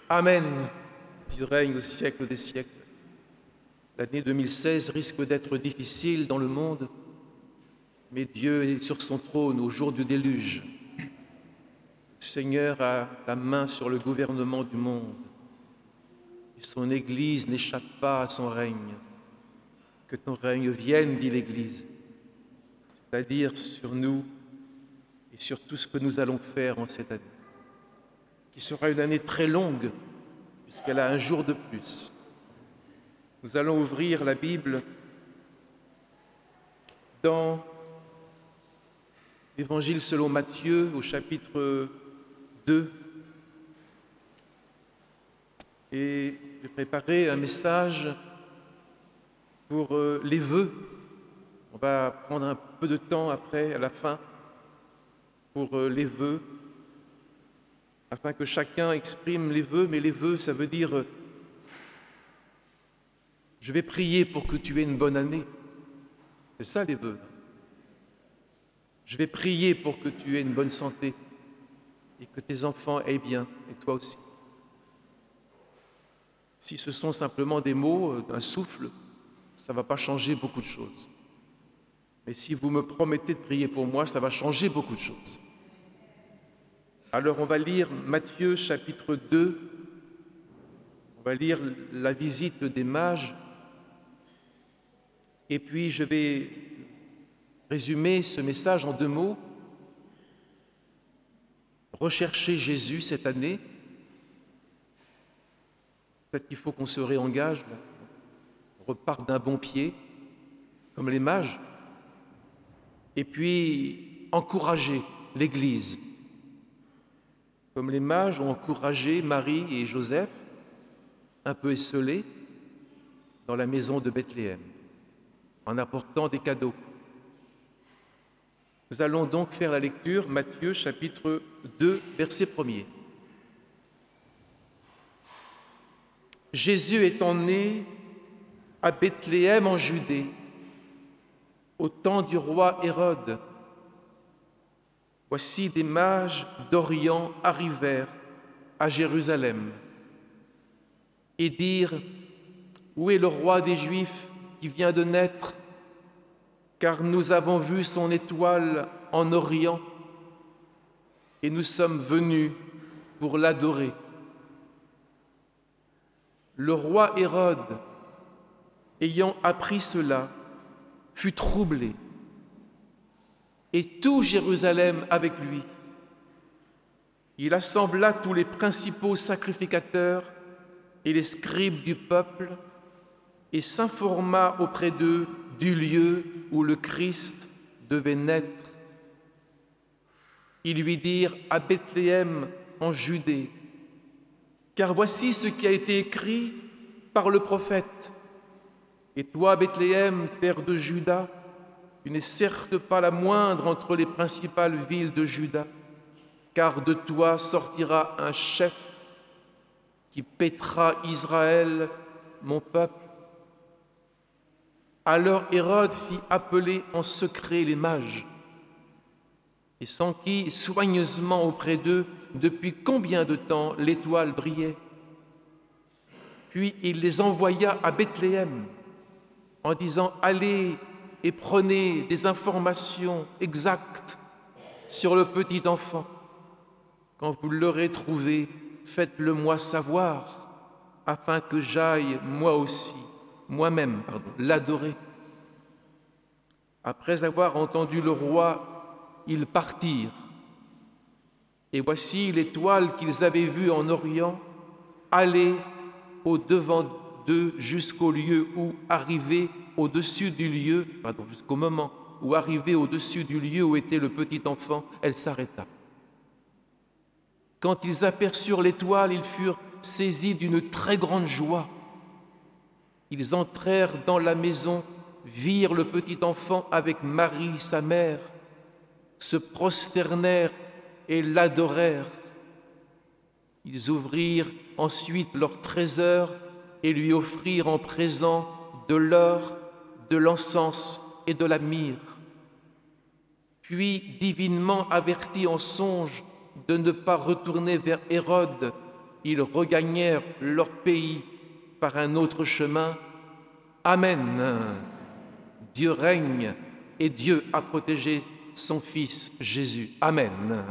Amen. Tu règnes au siècle des siècles. L'année 2016 risque d'être difficile dans le monde, mais Dieu est sur son trône au jour du déluge. Le Seigneur a la main sur le gouvernement du monde et son Église n'échappe pas à son règne. Que ton règne vienne, dit l'Église, c'est-à-dire sur nous et sur tout ce que nous allons faire en cette année, qui sera une année très longue, puisqu'elle a un jour de plus. Nous allons ouvrir la Bible dans l'Évangile selon Matthieu, au chapitre 2. Et j'ai préparé un message pour les vœux. On va prendre un peu de temps après, à la fin, pour les vœux, afin que chacun exprime les vœux. Mais les vœux, ça veut dire je vais prier pour que tu aies une bonne année. C'est ça les vœux. Je vais prier pour que tu aies une bonne santé et que tes enfants aient bien, et toi aussi. Si ce sont simplement des mots, un souffle, ça ne va pas changer beaucoup de choses. Mais si vous me promettez de prier pour moi, ça va changer beaucoup de choses. Alors on va lire Matthieu chapitre 2, on va lire la visite des mages, et puis je vais résumer ce message en 2 mots. Rechercher Jésus cette année. Peut-être qu'il faut qu'on se réengage, on reparte d'un bon pied, comme les mages. Et puis, encourager l'Église, comme les mages ont encouragé Marie et Joseph, un peu esseulés, dans la maison de Bethléem, en apportant des cadeaux. Nous allons donc faire la lecture, Matthieu chapitre 2, verset 1er. Jésus étant né à Bethléem en Judée, au temps du roi Hérode, voici des mages d'Orient arrivèrent à Jérusalem et dirent : où est le roi des Juifs qui vient de naître ? Car nous avons vu son étoile en Orient et nous sommes venus pour l'adorer. Le roi Hérode, ayant appris cela, fut troublé, et tout Jérusalem avec lui. Il assembla tous les principaux sacrificateurs et les scribes du peuple et s'informa auprès d'eux du lieu où le Christ devait naître. Ils lui dirent : à Bethléem en Judée, car voici ce qui a été écrit par le prophète. Et toi, Bethléem, terre de Juda, tu n'es certes pas la moindre entre les principales villes de Juda, car de toi sortira un chef qui paîtra Israël, mon peuple. Alors Hérode fit appeler en secret les mages et s'enquit soigneusement auprès d'eux depuis combien de temps l'étoile brillait. Puis il les envoya à Bethléem en disant : allez et prenez des informations exactes sur le petit enfant. Quand vous l'aurez trouvé, faites-le moi savoir, afin que j'aille moi-même, l'adorer. Après avoir entendu le roi, ils partirent. Et voici l'étoile qu'ils avaient vue en Orient aller au-devant d'eux jusqu'au lieu où, jusqu'au moment où, arrivée au-dessus du lieu où était le petit enfant, elle s'arrêta. Quand ils aperçurent l'étoile, ils furent saisis d'une très grande joie. Ils entrèrent dans la maison, virent le petit enfant avec Marie, sa mère, se prosternèrent et l'adorèrent. Ils ouvrirent ensuite leur trésor et lui offrirent en présent de l'or, de l'encens et de la myrrhe. Puis, divinement avertis en songe de ne pas retourner vers Hérode, ils regagnèrent leur pays par un autre chemin. Amen. Dieu règne et Dieu a protégé son Fils Jésus. Amen.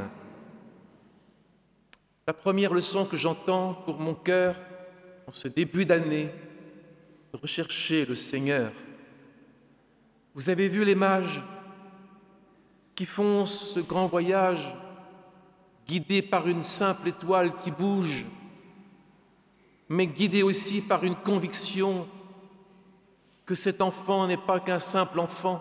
La première leçon que j'entends pour mon cœur en ce début d'année, de rechercher le Seigneur. Vous avez vu les mages qui font ce grand voyage guidés par une simple étoile qui bouge, mais guidés aussi par une conviction que cet enfant n'est pas qu'un simple enfant,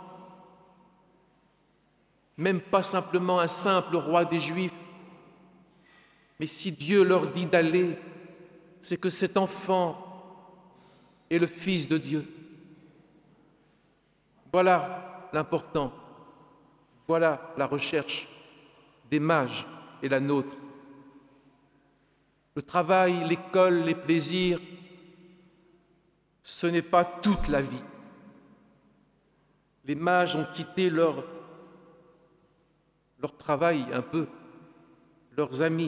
même pas simplement un simple roi des Juifs. Mais si Dieu leur dit d'aller, c'est que cet enfant est le Fils de Dieu. Voilà l'important. Voilà la recherche des mages et la nôtre. Le travail, l'école, les plaisirs, ce n'est pas toute la vie. Les mages ont quitté leur travail un peu, leurs amis.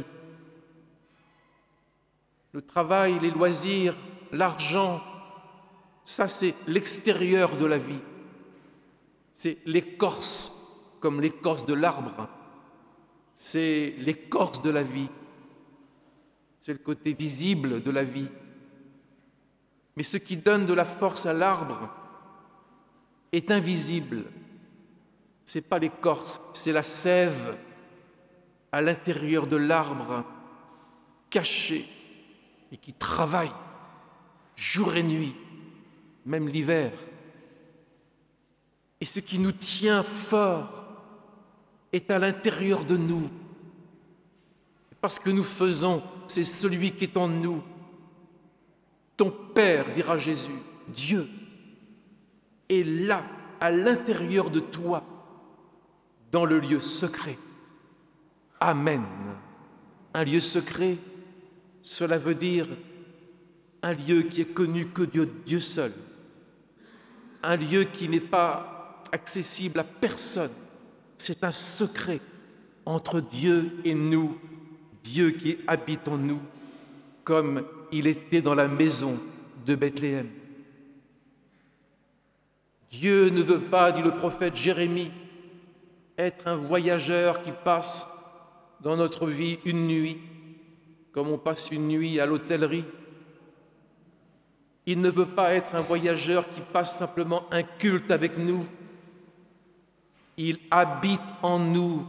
Le travail, les loisirs, l'argent, ça c'est l'extérieur de la vie. C'est l'écorce, comme l'écorce de l'arbre. C'est l'écorce de la vie. C'est le côté visible de la vie. Mais ce qui donne de la force à l'arbre est invisible. Ce n'est pas l'écorce, c'est la sève à l'intérieur de l'arbre, cachée, et qui travaille jour et nuit, même l'hiver. Et ce qui nous tient fort est à l'intérieur de nous. Parce que nous faisons, c'est celui qui est en nous. Ton Père, dira Jésus, Dieu, est là, à l'intérieur de toi, dans le lieu secret. Amen. Un lieu secret, cela veut dire un lieu qui est connu que Dieu seul. Un lieu qui n'est pas accessible à personne. C'est un secret entre Dieu et nous, Dieu qui habite en nous, comme il était dans la maison de Bethléem. Dieu ne veut pas, dit le prophète Jérémie, être un voyageur qui passe dans notre vie une nuit, comme on passe une nuit à l'hôtellerie. Il ne veut pas être un voyageur qui passe simplement un culte avec nous. Il habite en nous.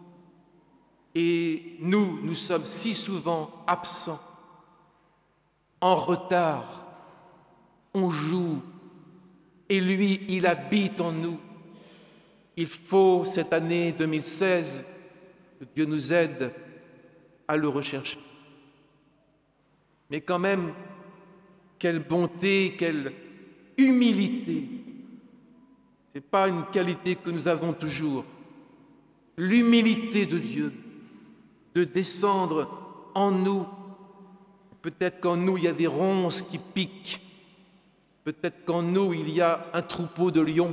Et nous sommes si souvent absents, en retard. On joue. Et lui, il habite en nous. Il faut, cette année 2016, que Dieu nous aide à le rechercher. Mais quand même, quelle bonté, quelle humilité. Ce n'est pas une qualité que nous avons toujours. L'humilité de Dieu, de descendre en nous. Peut-être qu'en nous, il y a des ronces qui piquent. Peut-être qu'en nous, il y a un troupeau de lions.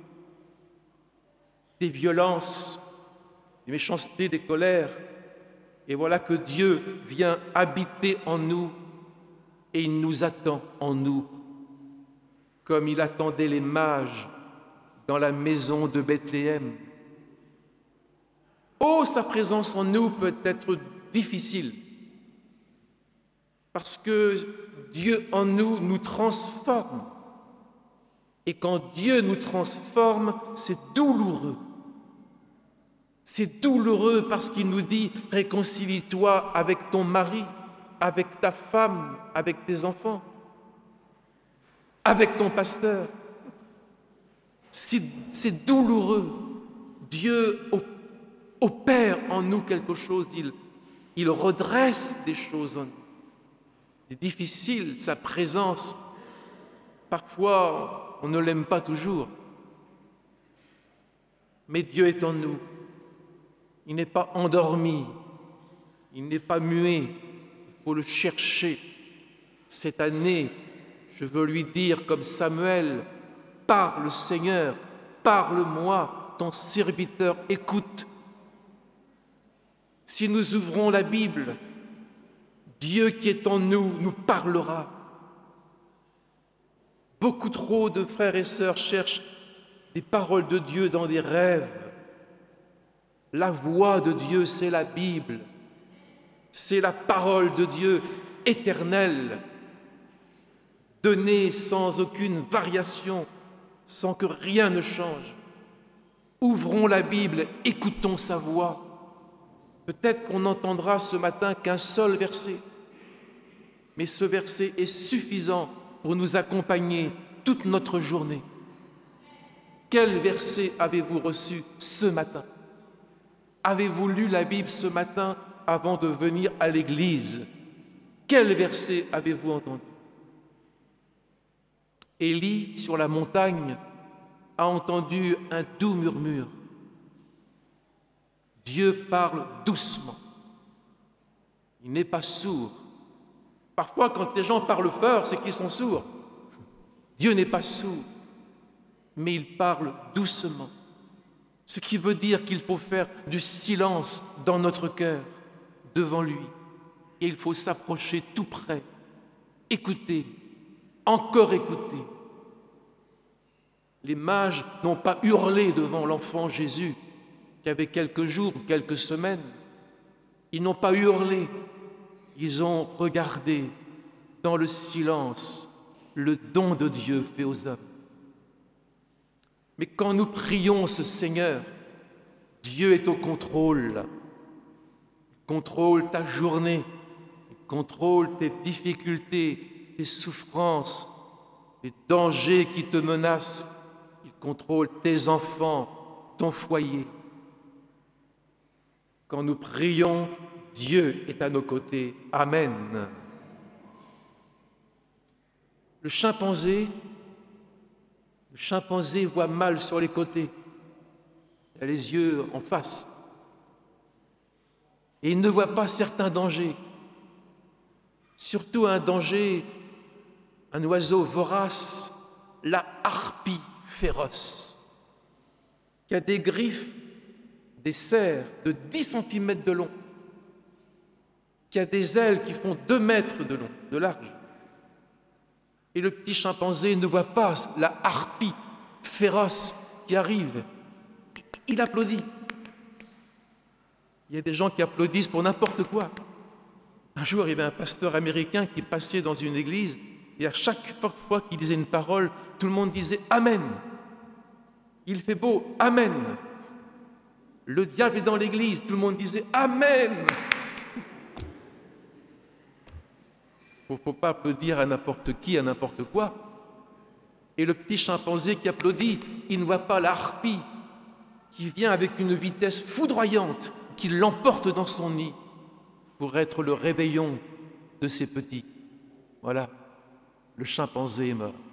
Des violences, des méchancetés, des colères. Et voilà que Dieu vient habiter en nous et il nous attend en nous, comme il attendait les mages dans la maison de Bethléem. Oh, sa présence en nous peut être difficile, parce que Dieu en nous nous transforme. Et quand Dieu nous transforme, c'est douloureux. C'est douloureux parce qu'il nous dit « Réconcilie-toi avec ton mari, avec ta femme, avec tes enfants, avec ton pasteur. » C'est douloureux. Dieu opère en nous quelque chose, il redresse des choses en nous. C'est difficile, sa présence. Parfois, on ne l'aime pas toujours. Mais Dieu est en nous. Il n'est pas endormi, il n'est pas muet, il faut le chercher. Cette année, je veux lui dire comme Samuel, « Parle Seigneur, parle-moi, ton serviteur écoute. » Si nous ouvrons la Bible, Dieu qui est en nous nous parlera. Beaucoup trop de frères et sœurs cherchent des paroles de Dieu dans des rêves. La voix de Dieu, c'est la Bible. C'est la parole de Dieu éternelle, donnée sans aucune variation, sans que rien ne change. Ouvrons la Bible, écoutons sa voix. Peut-être qu'on n'entendra ce matin qu'un seul verset, mais ce verset est suffisant pour nous accompagner toute notre journée. Quel verset avez-vous reçu ce matin? Avez-vous lu la Bible ce matin avant de venir à l'église? Quel verset avez-vous entendu? Élie, sur la montagne, a entendu un doux murmure. Dieu parle doucement. Il n'est pas sourd. Parfois, quand les gens parlent fort, c'est qu'ils sont sourds. Dieu n'est pas sourd, mais il parle doucement. Ce qui veut dire qu'il faut faire du silence dans notre cœur, devant lui. Et il faut s'approcher tout près, écouter, encore écouter. Les mages n'ont pas hurlé devant l'enfant Jésus, qui avait quelques jours, quelques semaines. Ils n'ont pas hurlé, ils ont regardé dans le silence le don de Dieu fait aux hommes. Mais quand nous prions ce Seigneur, Dieu est au contrôle. Il contrôle ta journée, il contrôle tes difficultés, tes souffrances, les dangers qui te menacent. Il contrôle tes enfants, ton foyer. Quand nous prions, Dieu est à nos côtés. Amen. Le chimpanzé voit mal sur les côtés. Il a les yeux en face. Et il ne voit pas certains dangers. Surtout un danger, un oiseau vorace, la harpie féroce, qui a des griffes, des serres de 10 cm de long, qui a des ailes qui font 2 mètres de long, de large. Et le petit chimpanzé ne voit pas la harpie féroce qui arrive. Il applaudit. Il y a des gens qui applaudissent pour n'importe quoi. Un jour, il y avait un pasteur américain qui passait dans une église et à chaque fois qu'il disait une parole, tout le monde disait « Amen ». Il fait beau, « Amen ». Le diable est dans l'église, tout le monde disait « Amen ». Il ne faut pas applaudir à n'importe qui, à n'importe quoi. Et le petit chimpanzé qui applaudit, il ne voit pas la harpie qui vient avec une vitesse foudroyante, qui l'emporte dans son nid pour être le réveillon de ses petits. Voilà, le chimpanzé est mort.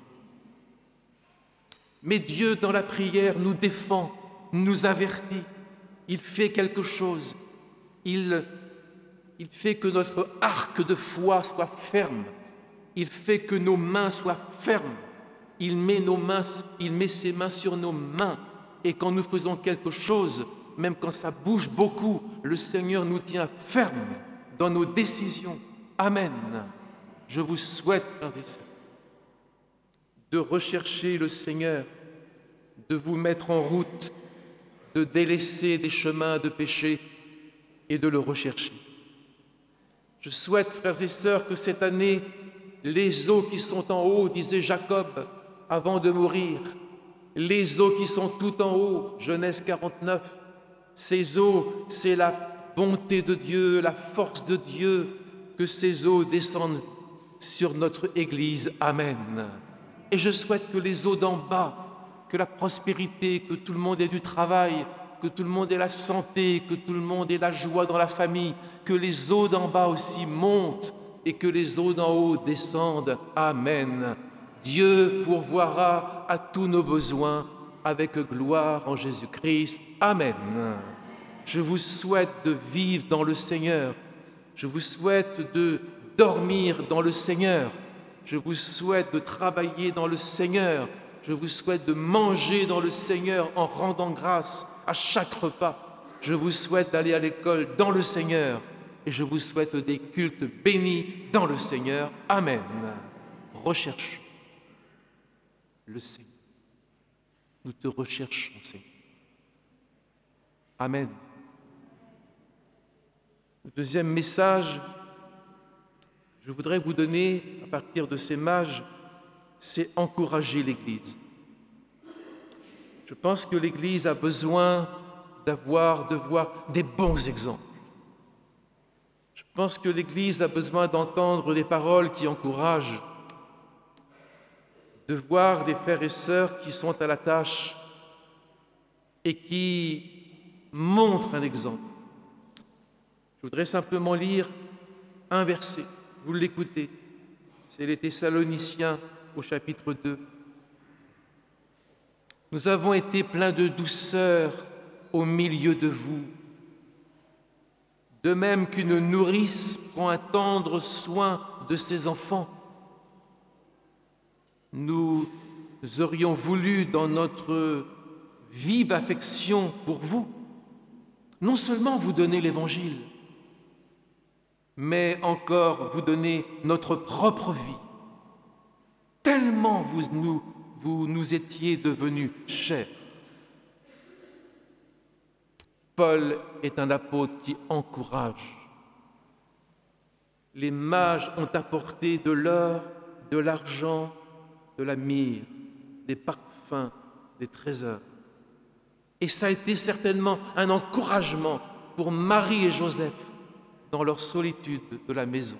Mais Dieu, dans la prière, nous défend, nous avertit. Il fait quelque chose. Il fait que notre arc de foi soit ferme. Il fait que nos mains soient fermes. Il met ses mains sur nos mains. Et quand nous faisons quelque chose, même quand ça bouge beaucoup, le Seigneur nous tient fermes dans nos décisions. Amen. Je vous souhaite, frères et sœurs, de rechercher le Seigneur, de vous mettre en route, de délaisser des chemins de péché et de le rechercher. Je souhaite, frères et sœurs, que cette année, les eaux qui sont en haut, disait Jacob avant de mourir, les eaux qui sont tout en haut, Genèse 49, ces eaux, c'est la bonté de Dieu, la force de Dieu, que ces eaux descendent sur notre Église. Amen. Et je souhaite que les eaux d'en bas, que la prospérité, que tout le monde ait du travail, que tout le monde ait la santé, que tout le monde ait la joie dans la famille, que les eaux d'en bas aussi montent et que les eaux d'en haut descendent. Amen. Dieu pourvoira à tous nos besoins avec gloire en Jésus-Christ. Amen. Je vous souhaite de vivre dans le Seigneur. Je vous souhaite de dormir dans le Seigneur. Je vous souhaite de travailler dans le Seigneur. Je vous souhaite de manger dans le Seigneur en rendant grâce à chaque repas. Je vous souhaite d'aller à l'école dans le Seigneur. et je vous souhaite des cultes bénis dans le Seigneur. Amen. Recherchons le Seigneur. Nous te recherchons, Seigneur. Amen. Le deuxième message que je voudrais vous donner à partir de ces mages, c'est encourager l'Église. Je pense que l'Église a besoin de voir des bons exemples. Je pense que l'Église a besoin d'entendre des paroles qui encouragent, de voir des frères et sœurs qui sont à la tâche et qui montrent un exemple. Je voudrais simplement lire un verset, vous l'écoutez, c'est les Thessaloniciens au chapitre 2. Nous avons été pleins de douceur au milieu de vous, de même qu'une nourrice prend un tendre soin de ses enfants. Nous aurions voulu, dans notre vive affection pour vous, non seulement vous donner l'Évangile, mais encore vous donner notre propre vie, tellement vous nous étiez devenus chers. Paul est un apôtre qui encourage. Les mages ont apporté de l'or, de l'argent, de la myrrhe, des parfums, des trésors. Et ça a été certainement un encouragement pour Marie et Joseph dans leur solitude de la maison.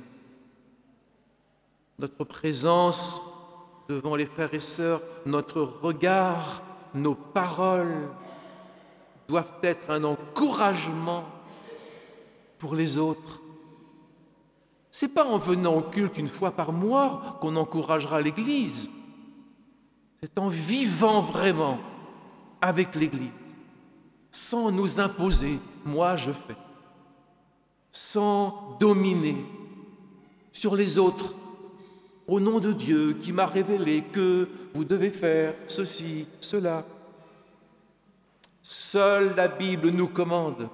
Notre présence devant les frères et sœurs, notre regard, nos paroles doivent être un encouragement pour les autres. Ce n'est pas en venant au culte une fois par mois qu'on encouragera l'Église. C'est en vivant vraiment avec l'Église, sans nous imposer, moi je fais, sans dominer sur les autres, au nom de Dieu qui m'a révélé que vous devez faire ceci, cela. Seule la Bible nous commande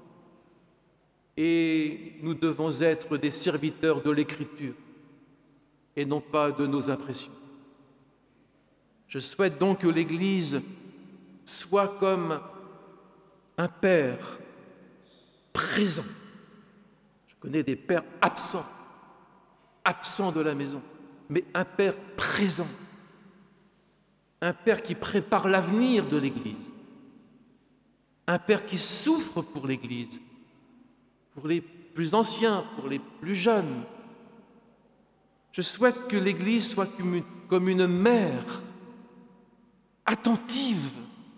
et nous devons être des serviteurs de l'Écriture et non pas de nos impressions. Je souhaite donc que l'Église soit comme un père présent. Je connais des pères absents de la maison, mais un père présent, un père qui prépare l'avenir de l'Église, un père qui souffre pour l'Église, pour les plus anciens, pour les plus jeunes. Je souhaite que l'Église soit comme une mère attentive.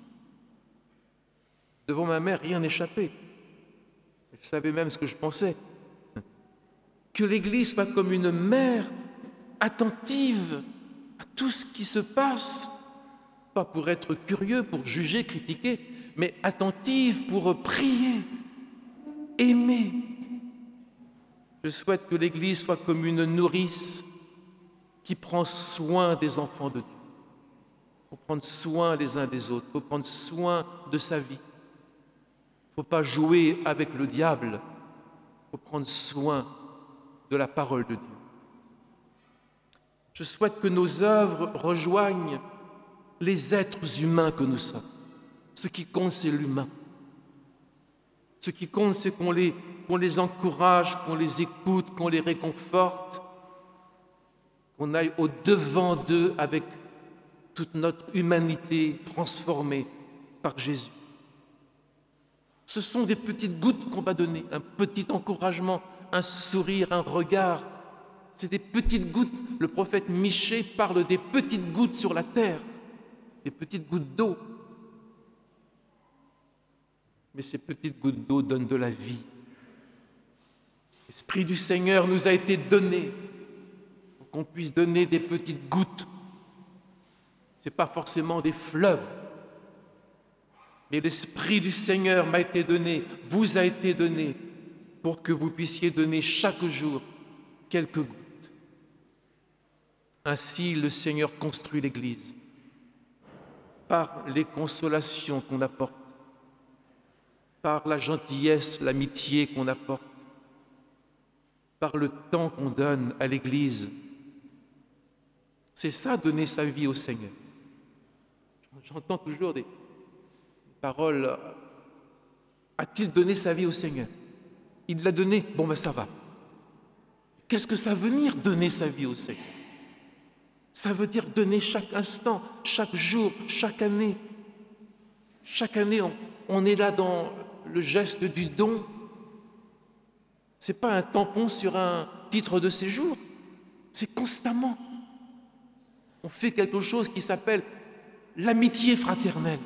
Devant ma mère, rien n'échappait. Elle savait même ce que je pensais. Que l'Église soit comme une mère attentive à tout ce qui se passe, pas pour être curieux, pour juger, critiquer, mais attentive pour prier, aimer. Je souhaite que l'Église soit comme une nourrice qui prend soin des enfants de Dieu. Il faut prendre soin les uns des autres, il faut prendre soin de sa vie. Il ne faut pas jouer avec le diable, il faut prendre soin de la parole de Dieu. Je souhaite que nos œuvres rejoignent les êtres humains que nous sommes. Ce qui compte, c'est l'humain. Ce qui compte, c'est qu'on les encourage, qu'on les écoute, qu'on les réconforte, qu'on aille au-devant d'eux avec toute notre humanité transformée par Jésus. Ce sont des petites gouttes qu'on va donner, un petit encouragement, un sourire, un regard. C'est des petites gouttes. Le prophète Michée parle des petites gouttes sur la terre, des petites gouttes d'eau. Mais ces petites gouttes d'eau donnent de la vie. L'Esprit du Seigneur nous a été donné pour qu'on puisse donner des petites gouttes. Ce n'est pas forcément des fleuves. Mais l'Esprit du Seigneur m'a été donné, vous a été donné, pour que vous puissiez donner chaque jour quelques gouttes. Ainsi, le Seigneur construit l'Église par les consolations qu'on apporte, par la gentillesse, l'amitié qu'on apporte, par le temps qu'on donne à l'Église. C'est ça, donner sa vie au Seigneur. J'entends toujours des paroles. A-t-il donné sa vie au Seigneur? Il l'a donné, bon ben ça va. Qu'est-ce que ça veut dire, donner sa vie au Seigneur? Ça veut dire donner chaque instant, chaque jour, chaque année. Chaque année, on est là dans le geste du don. Ce n'est pas un tampon sur un titre de séjour, c'est constamment. On fait quelque chose qui s'appelle l'amitié fraternelle.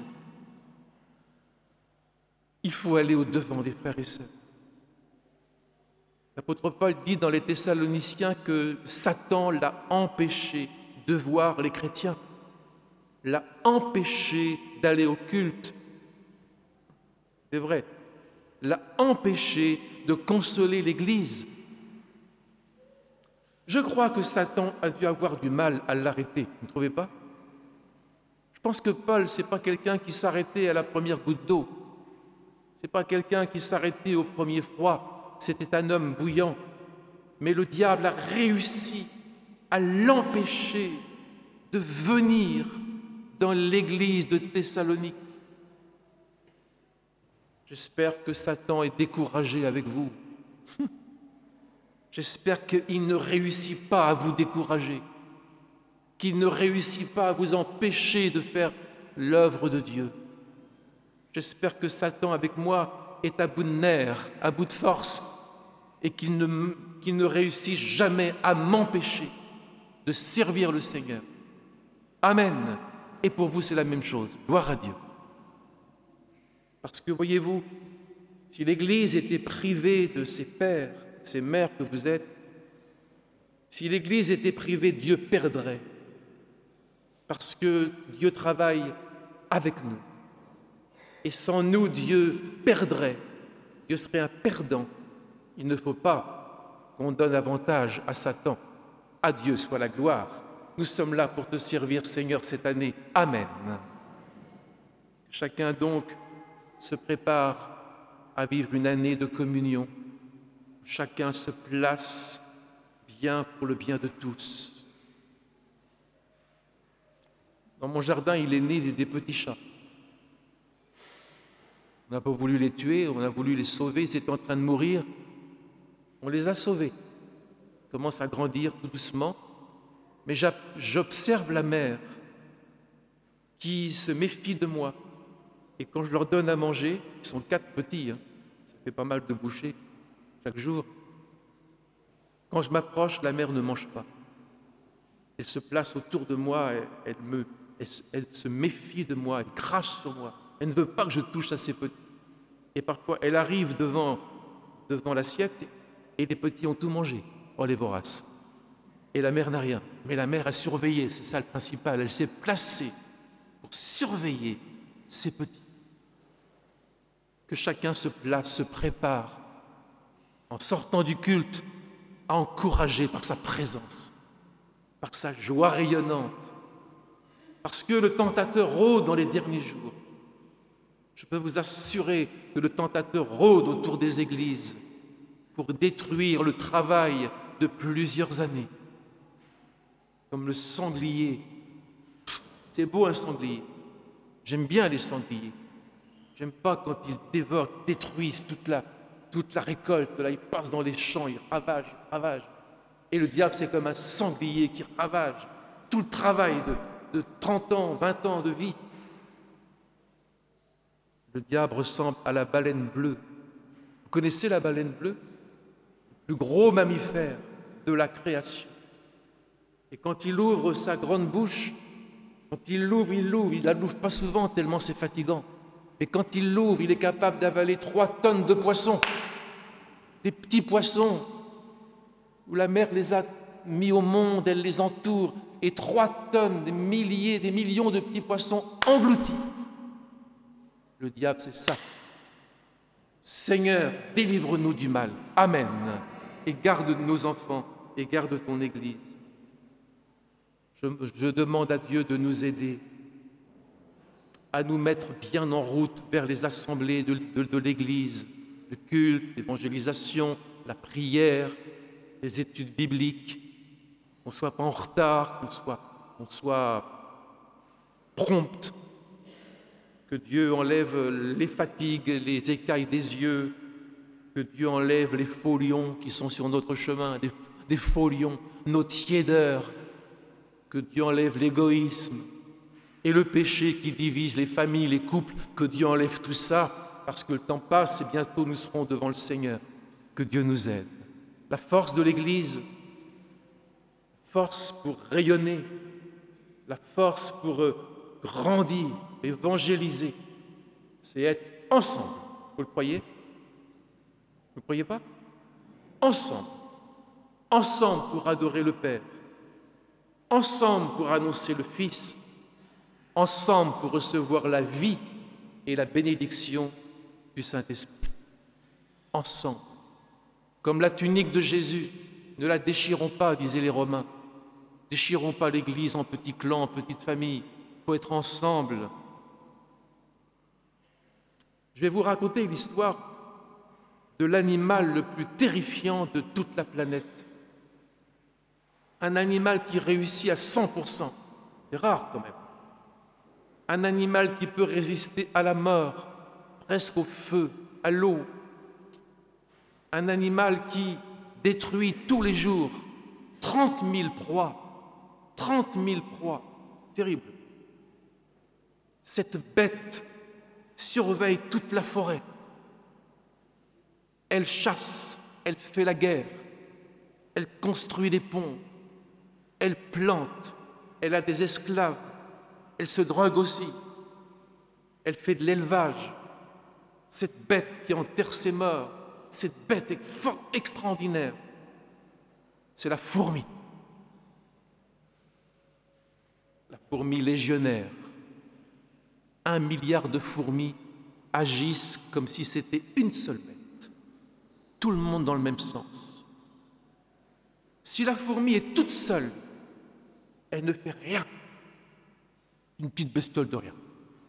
Il faut aller au-devant des frères et sœurs. L'apôtre Paul dit dans les Thessaloniciens que Satan l'a empêché de voir les chrétiens, l'a empêché d'aller au culte. C'est vrai, l'a empêché de consoler l'Église. Je crois que Satan a dû avoir du mal à l'arrêter, vous ne trouvez pas? Je pense que Paul, ce n'est pas quelqu'un qui s'arrêtait à la première goutte d'eau. Ce n'est pas quelqu'un qui s'arrêtait au premier froid. C'était un homme bouillant. Mais le diable a réussi à l'empêcher de venir dans l'église de Thessalonique. J'espère que Satan est découragé avec vous. J'espère qu'il ne réussit pas à vous décourager, qu'il ne réussit pas à vous empêcher de faire l'œuvre de Dieu. J'espère que Satan, avec moi, est à bout de nerfs, à bout de force, et qu'il ne réussit jamais à m'empêcher de servir le Seigneur. Amen. Et pour vous, c'est la même chose. Gloire à Dieu. Parce que, voyez-vous, si l'Église était privée de ses pères, ces mères que vous êtes, si l'Église était privée, Dieu perdrait. Parce que Dieu travaille avec nous. Et sans nous, Dieu perdrait. Dieu serait un perdant. Il ne faut pas qu'on donne avantage à Satan. À Dieu soit la gloire. Nous sommes là pour te servir, Seigneur, cette année. Amen. Chacun donc se prépare à vivre une année de communion. Chacun se place bien pour le bien de tous. Dans mon jardin, il est né des petits chats. On n'a pas voulu les tuer, on a voulu les sauver, ils étaient en train de mourir. On les a sauvés. Ils commencent à grandir tout doucement. Mais j'observe la mère qui se méfie de moi. Et quand je leur donne à manger, ils sont 4 petits, ça fait pas mal de bouchées chaque jour. Quand je m'approche, la mère ne mange pas. Elle se place autour de moi, elle se méfie de moi, elle crache sur moi. Elle ne veut pas que je touche à ces petits. Et parfois, elle arrive devant l'assiette et les petits ont tout mangé. Oh, les voraces. Et la mère n'a rien. Mais la mère a surveillé, c'est ça le principal. Elle s'est placée pour surveiller ces petits. Que chacun se place, se prépare, en sortant du culte, à encourager par sa présence, par sa joie rayonnante. Parce que le tentateur rôde dans les derniers jours. Je peux vous assurer que le tentateur rôde autour des églises pour détruire le travail de plusieurs années. Comme le sanglier. C'est beau un sanglier. J'aime bien les sangliers. J'aime pas quand ils dévorent, détruisent toute la récolte. Là, ils passent dans les champs, ils ravagent. Et le diable, c'est comme un sanglier qui ravage tout le travail de 30 ans, 20 ans de vie. Le diable ressemble à la baleine bleue. Vous connaissez la baleine bleue? Le plus gros mammifère de la création. Et quand il ouvre sa grande bouche, il la l'ouvre pas souvent tellement c'est fatigant. Et quand il l'ouvre, il est capable d'avaler 3 tonnes de poissons. Des petits poissons, où la mer les a mis au monde, elle les entoure, et 3 tonnes, des milliers, des millions de petits poissons engloutis. Le diable, c'est ça. Seigneur, délivre-nous du mal. Amen. Et garde nos enfants, et garde ton Église. Je demande à Dieu de nous aider à nous mettre bien en route vers les assemblées de l'Église, le culte, l'évangélisation, la prière, les études bibliques, qu'on ne soit pas en retard, qu'on soit prompt, que Dieu enlève les fatigues, les écailles des yeux, que Dieu enlève les faux lions qui sont sur notre chemin, des faux lions, nos tiédeurs, que Dieu enlève l'égoïsme et le péché qui divise les familles, les couples, que Dieu enlève tout ça, parce que le temps passe et bientôt nous serons devant le Seigneur. Que Dieu nous aide. La force de l'Église, force pour rayonner, la force pour grandir, évangéliser, c'est être ensemble. Vous le croyez? Vous ne le croyez pas? Ensemble. Ensemble pour adorer le Père. Ensemble pour annoncer le Fils. Ensemble pour recevoir la vie et la bénédiction du Saint-Esprit. Ensemble. Comme la tunique de Jésus, ne la déchirons pas, disaient les Romains. Déchirons pas l'Église en petits clans, en petites familles. Il faut être ensemble. Je vais vous raconter l'histoire de l'animal le plus terrifiant de toute la planète. Un animal qui réussit à 100%. C'est rare quand même. Un animal qui peut résister à la mort, presque au feu, à l'eau. Un animal qui détruit tous les jours 30 000 proies. 30 000 proies. Terrible. Cette bête surveille toute la forêt. Elle chasse, elle fait la guerre, elle construit des ponts, elle plante, elle a des esclaves, elle se drogue aussi, elle fait de l'élevage. Cette bête qui enterre ses morts, cette bête extraordinaire, c'est la fourmi. La fourmi légionnaire. 1 milliard de fourmis agissent comme si c'était une seule bête. Tout le monde dans le même sens. Si la fourmi est toute seule, elle ne fait rien. Une petite bestiole de rien.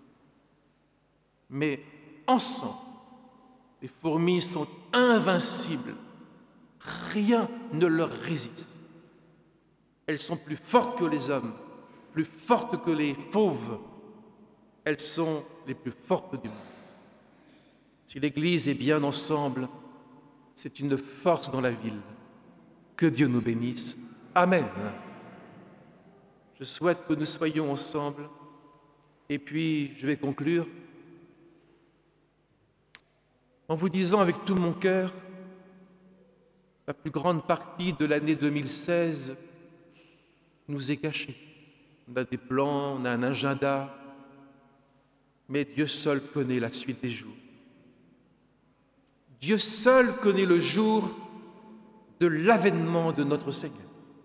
Mais ensemble, les fourmis sont invincibles. Rien ne leur résiste. Elles sont plus fortes que les hommes, plus fortes que les fauves. Elles sont les plus fortes du monde. Si l'Église est bien ensemble, c'est une force dans la ville. Que Dieu nous bénisse. Amen. Je souhaite que nous soyons ensemble. Et puis, je vais conclure en vous disant avec tout mon cœur, la plus grande partie de l'année 2016 nous est cachée. On a des plans, on a un agenda, mais Dieu seul connaît la suite des jours. Dieu seul connaît le jour de l'avènement de notre Seigneur.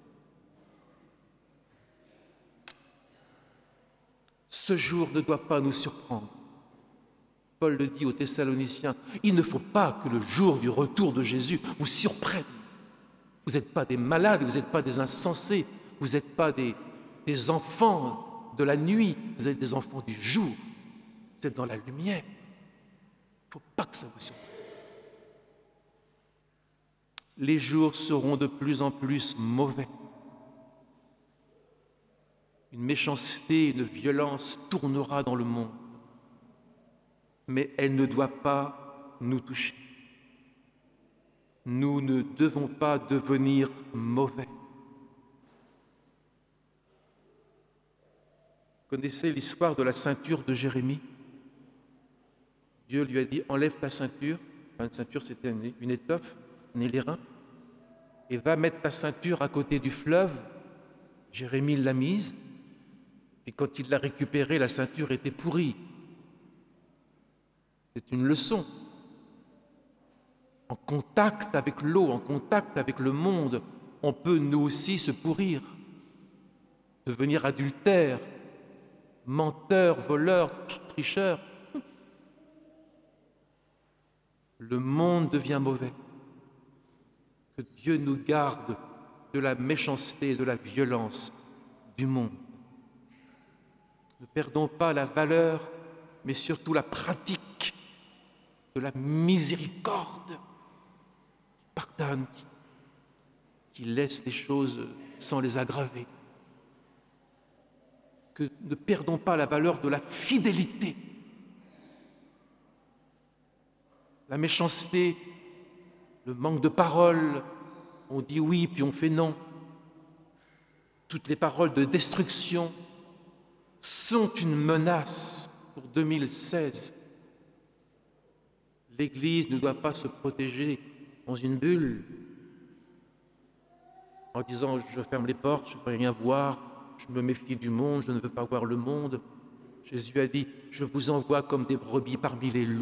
Ce jour ne doit pas nous surprendre. Paul le dit aux Thessaloniciens, il ne faut pas que le jour du retour de Jésus vous surprenne. Vous n'êtes pas des malades, vous n'êtes pas des insensés, vous n'êtes pas des enfants de la nuit, vous êtes des enfants du jour. Vous êtes dans la lumière. Il ne faut pas que ça vous surprenne. Les jours seront de plus en plus mauvais. Une méchanceté, une violence tournera dans le monde. Mais elle ne doit pas nous toucher. Nous ne devons pas devenir mauvais. Vous connaissez l'histoire de la ceinture de Jérémie? Dieu lui a dit, enlève ta ceinture. Une ceinture, c'était une étoffe, les reins. Et va mettre ta ceinture à côté du fleuve. Jérémie l'a mise. Et quand il l'a récupérée, la ceinture était pourrie. C'est une leçon. En contact avec l'eau, en contact avec le monde, on peut nous aussi se pourrir, devenir adultère, menteur, voleur, tricheur. Le monde devient mauvais. Que Dieu nous garde de la méchanceté et de la violence du monde. Ne perdons pas la valeur, mais surtout la pratique de la miséricorde qui pardonne, qui laisse les choses sans les aggraver. Que ne perdons pas la valeur de la fidélité. La méchanceté, le manque de parole, on dit oui puis on fait non. Toutes les paroles de destruction sont une menace pour 2016. L'Église ne doit pas se protéger dans une bulle en disant « je ferme les portes, je ne veux rien voir, je me méfie du monde, je ne veux pas voir le monde ». Jésus a dit « je vous envoie comme des brebis parmi les loups ».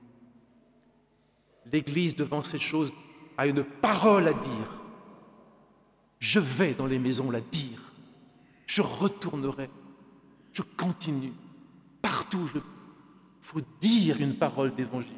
L'Église, devant ces choses, a une parole à dire. Je vais dans les maisons la dire. Je retournerai. Je continue. Partout, il faut dire une parole d'évangile.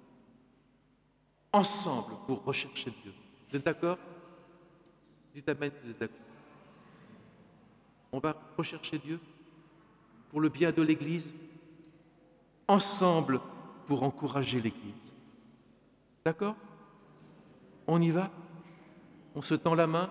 Ensemble, pour rechercher Dieu. Vous êtes d'accord? Dites amen, vous êtes d'accord. On va rechercher Dieu pour le bien de l'Église. Ensemble, pour encourager l'Église. D'accord? On y va? On se tend la main?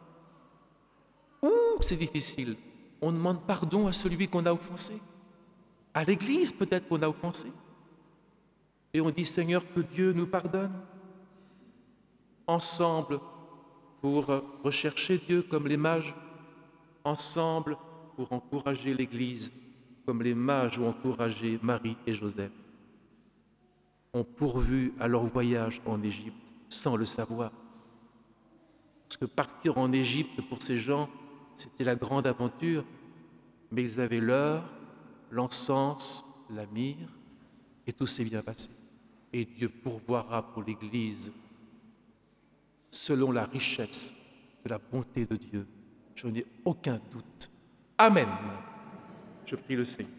Ouh, c'est difficile. On demande pardon à celui qu'on a offensé. À l'Église, peut-être qu'on a offensé. Et on dit, Seigneur, que Dieu nous pardonne. Ensemble, pour rechercher Dieu comme les mages. Ensemble, pour encourager l'Église comme les mages ont encouragé Marie et Joseph. Ont pourvu à leur voyage en Égypte sans le savoir. Parce que partir en Égypte pour ces gens, c'était la grande aventure, mais ils avaient l'heure, l'encens, la myrrhe, et tout s'est bien passé. Et Dieu pourvoira pour l'Église selon la richesse de la bonté de Dieu. Je n'ai aucun doute. Amen. Je prie le Seigneur.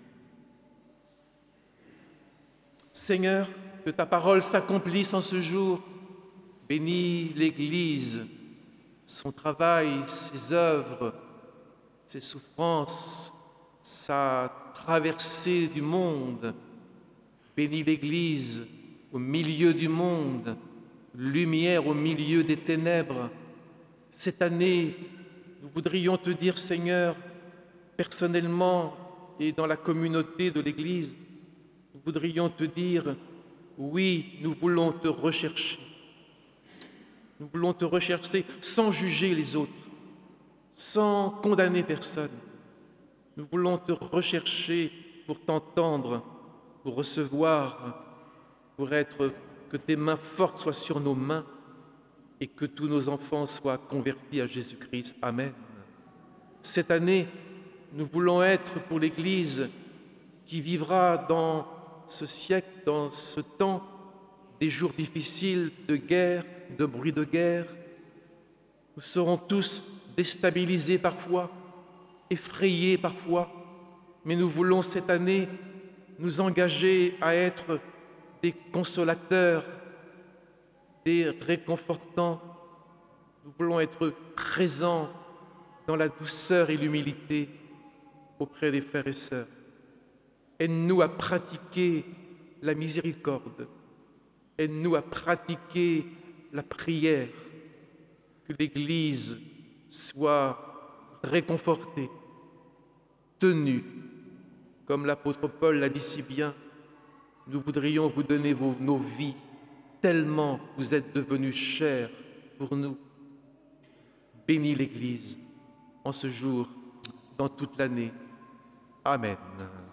Seigneur, que ta parole s'accomplisse en ce jour. Bénis l'Église, son travail, ses œuvres, ses souffrances, sa traversée du monde. Bénis l'Église au milieu du monde, lumière au milieu des ténèbres. Cette année, nous voudrions te dire, Seigneur, personnellement et dans la communauté de l'Église, nous voudrions te dire, oui, nous voulons te rechercher. Nous voulons te rechercher sans juger les autres, sans condamner personne. Nous voulons te rechercher pour t'entendre, pour recevoir, pour être, que tes mains fortes soient sur nos mains et que tous nos enfants soient convertis à Jésus-Christ. Amen. Cette année, nous voulons être pour l'Église qui vivra dans ce siècle, dans ce temps, des jours difficiles de guerre, de bruit de guerre. Nous serons tous déstabilisés parfois, effrayés parfois, mais nous voulons cette année nous engager à être des consolateurs, des réconfortants. Nous voulons être présents dans la douceur et l'humilité auprès des frères et sœurs. Aide-nous à pratiquer la miséricorde. Aide-nous à pratiquer la prière. Que l'Église soit réconfortée, tenue. Comme l'apôtre Paul l'a dit si bien, nous voudrions vous donner nos vies, tellement vous êtes devenus chers pour nous. Bénis l'Église en ce jour, dans toute l'année. Amen.